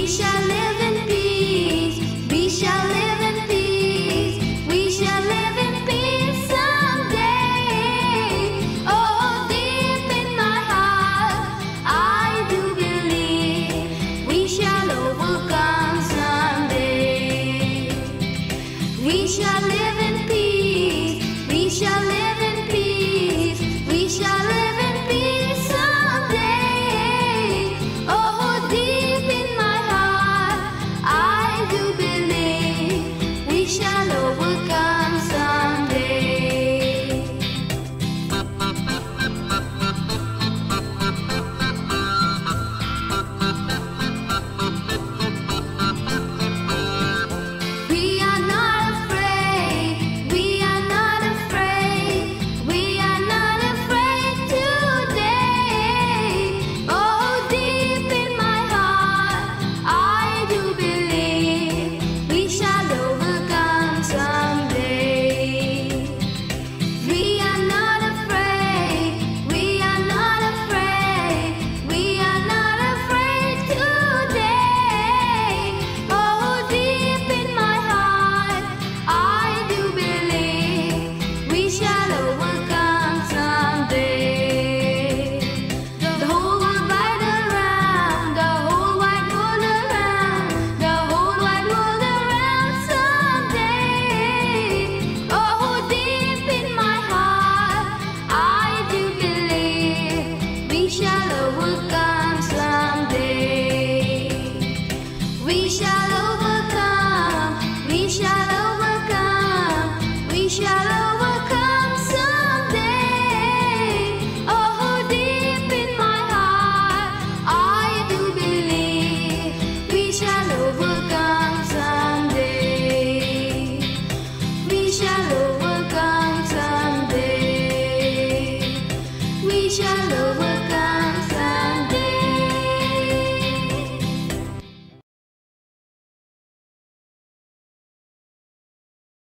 shall live in peace. We shall live in peace. We shall live in peace someday. Oh, deep in my heart, I do believe we shall overcome someday. We shall live in peace. We shall live in peace. We shall live in peace someday. Oh, deep in my heart, I do believe we shall overcome someday. We are not afraid. We are not afraid. We are not afraid today. Oh, deep in my heart, I do believe we shall overcome someday. We are not afraid. We are not afraid. We are not afraid today. Oh, deep in my heart, I do believe we shall overcome someday. The whole world right around, the whole wide world around, the whole wide world around someday. Oh, deep in my heart, I do believe we shall overcome.